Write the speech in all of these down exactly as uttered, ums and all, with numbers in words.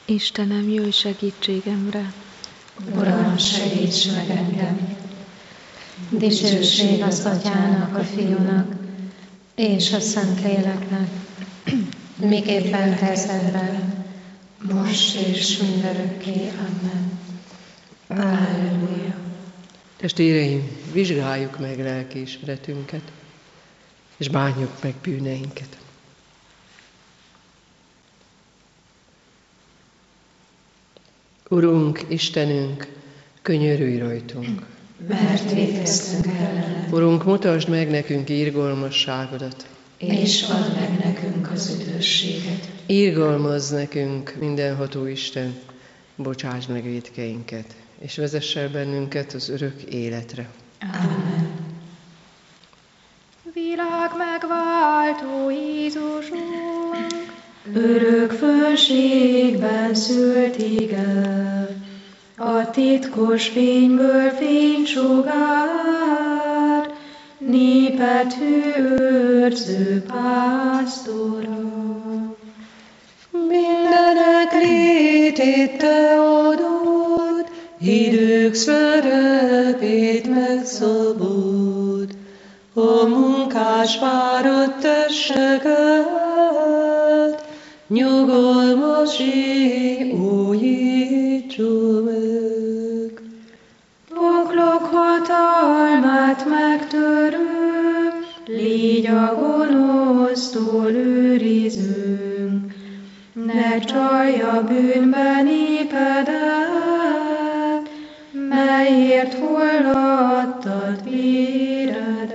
Istenem, jöjj segítségemre! Uram, segíts meg engem! Dicsőség az Atyának, a Fiúnak és a Szentléleknek, miképpen kezdetben, most és mindörökké. Amen. Halleluja! Testvéreim, vizsgáljuk meg lelkiismeretünket, és bánjuk meg bűneinket. Urunk, Istenünk, könyörülj rajtunk! Mert vétkeztünk ellene. Urunk, mutasd meg nekünk irgalmasságodat, és add meg nekünk az üdvösséget. Irgalmazz nekünk, mindenható Isten, bocsáss meg vétkeinket, és vezess el bennünket az örök életre. Amen. Világ megváltó Jézusunk, örök fönségben szültig el, a titkos fényből fénysugár, népet hűőrző pásztora. Mindenek létét te adod, idők szerepét megszabod, a munkás fáradt testeket, nyugalmas éj újítsa meg. poklok hatalmát megtörő, légy a gonosztól őrizünk, ne csalja bűnbe népedet, melyért fulladtad véredet.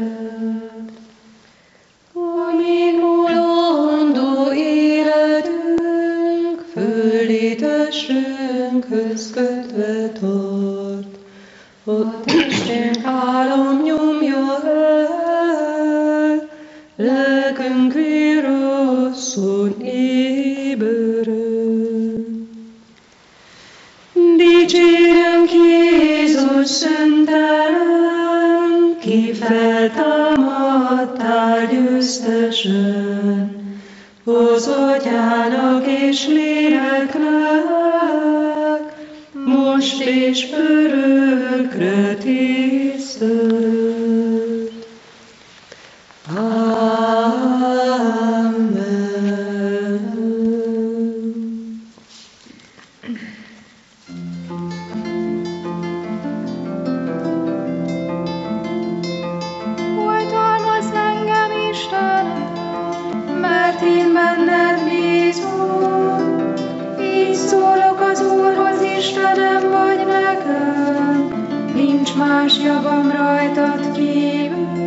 Amíg mulandó életünk, földi testünkhöz kötve tart, a testünk álom nyomja el, lelkünk vérosszul éberen. Dicsérünk Jézus szentelen, ki feltámadtál győztesen, az Atyának és Léleknek, most és örökre tisztelet. Amen. oltalmazz engem, Istenem, mert én benned bízom. Így szólok az Úrhoz, Istenem vagy nekem, nincs más javam rajtad kívül.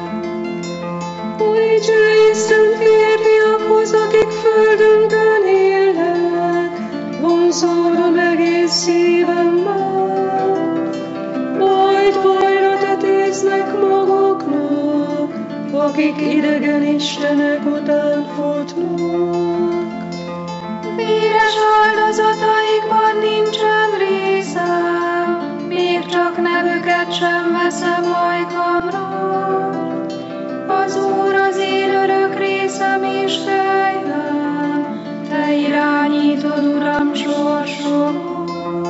Újítsd Isten férfiakhoz, akik földünkön élnek, vonzódom egész szívemmel. Bajt bajra tetéznek maguknak, akik idegen istenek után futnak. Véres áldozataikban nincsen részem, még csak nevüket sem veszem ajkamra. Az Úr az én örök részem és fejlem, te irányítod, Uram, sorsomat.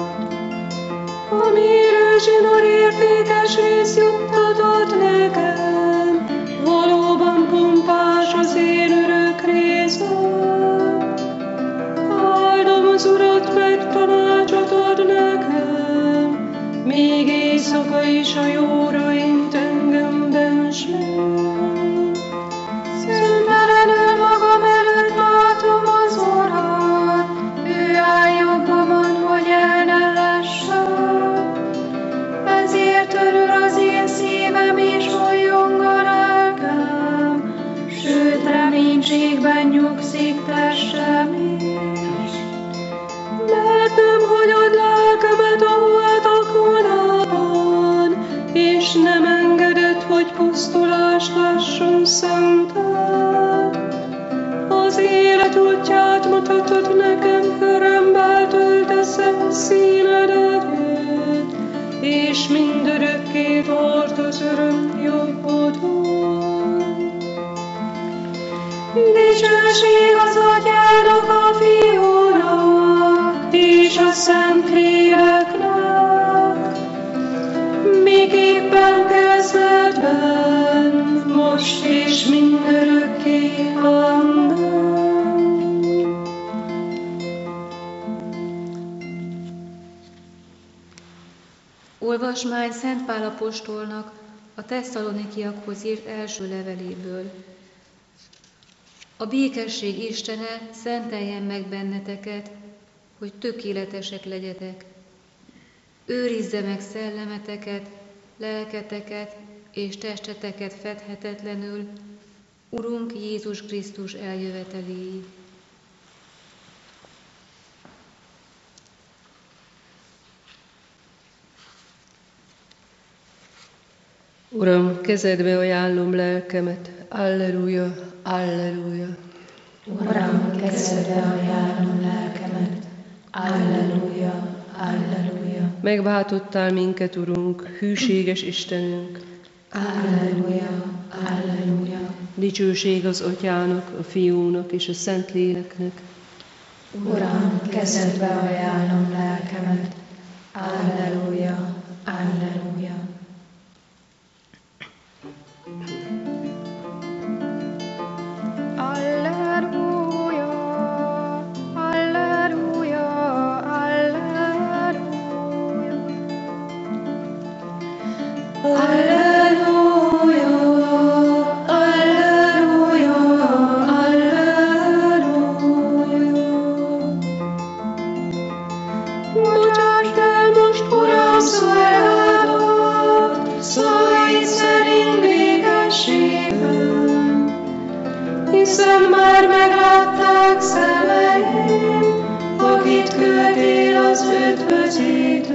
Amire zsinór értékes rész juttatod nekem, valóban pompás az én örök részem. Áldom az Urat, mert tanácsot ad nekem, még éjszaka is a jóra int engem benség. Szüntelenül magam előtt látom az Urat, ő áll jobbomon, hogy el ne lessek. Ezért örül az én szívem és újjong a lelkem, sőt reménységben nyugszik testem is. Mert nem hagyod lelkemet a holtakonában, és nem engeded, hogy pusztulást lásson szented. Az élet útját mutatod nekem, örömmel tölteszem színed erőt, és mindörökké tart az öröm jobbodon. Dicsőség az Atyának, a Fiúnak Szentléleknek, miképpen kezdetben, most és mindörökké. Amen. Olvasmány Szent Pál apostolnak a Tesszalonikiakhoz írt első leveléből. A békesség Istene szenteljen meg benneteket, hogy tökéletesek legyetek. Őrizze meg szellemeteket, lelketeket és testeteket fedhetetlenül, Urunk Jézus Krisztus eljöveteléig. Uram, kezedbe ajánlom lelkemet, alleluja, alleluja. Uram, kezedbe ajánlom lelkemet, alleluja, alleluja. Megváltottál minket, Urunk, hűséges Istenünk. Alleluja, alleluja. Dicsőség az Atyának, a Fiúnak és a Szentléleknek. Uram, kezedbe ajánlom lelkemet, alleluja, alleluja. Alleluja, alleluja, alleluja. Alleluja, alleluja, alleluja. Bocsásd el most, Uram, szolgálatot, szavaid szerint békességben, hiszen már meglátták szemeim, akit küldtél az üdvözítőt.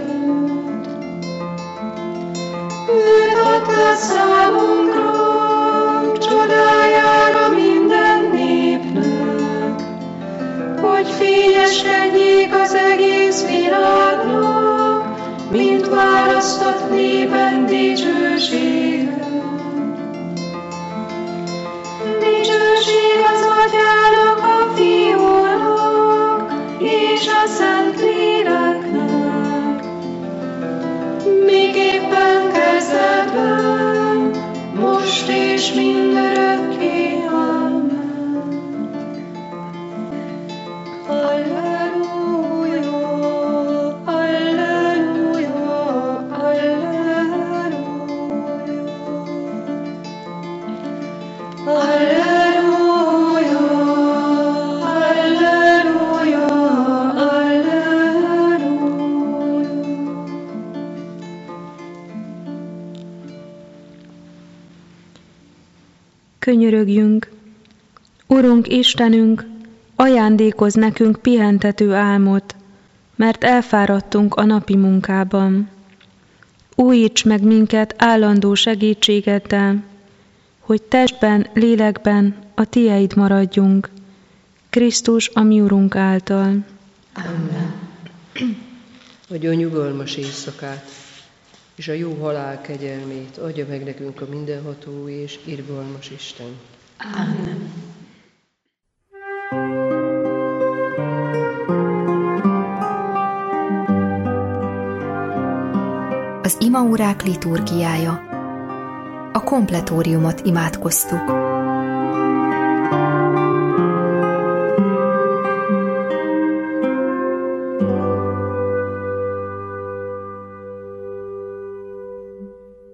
Őt adtad számunkra, csodájára minden népnek, hogy fényeskedjék az egész világnak, mint választott népen dicsősége. Dicsőség az Atyának, a Fiúnak és a Szentléleknek, miképpen kezdetben, most és mindörökké. Amen. Alleluja, alleluja, alleluja. Alleluja, alleluja, alleluja. Könyörögjünk! Urunk Istenünk, ajándékozz nekünk pihentető álmot, mert elfáradtunk a napi munkában. Újíts meg minket állandó segítségeddel, hogy testben, lélekben a Tieid maradjunk, Krisztus a mi Urunk által. Amen. Adja a nyugalmas éjszakát, és a jó halál kegyelmét adja meg nekünk a mindenható és irgalmas Isten. Amen. Az imaórák liturgiája. A kompletóriumot imádkoztuk.